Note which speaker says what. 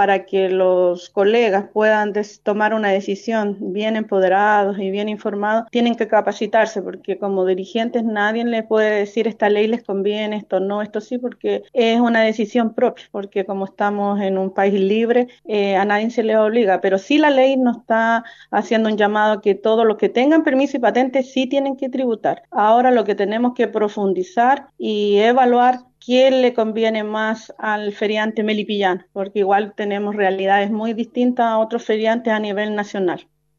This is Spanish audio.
Speaker 1: para que los colegas puedan tomar una decisión bien empoderados y bien informados, tienen que capacitarse, porque como dirigentes nadie les puede decir esta ley les conviene, esto no, esto sí, porque es una decisión propia, porque como estamos en un país libre, a nadie se le obliga, pero sí la ley nos está haciendo un llamado a que todos los que tengan permiso y patente sí tienen que tributar. Ahora lo que tenemos que profundizar y evaluar quién le conviene más al feriante melipillano, porque igual tenemos realidades muy distintas a otros feriantes a nivel nacional.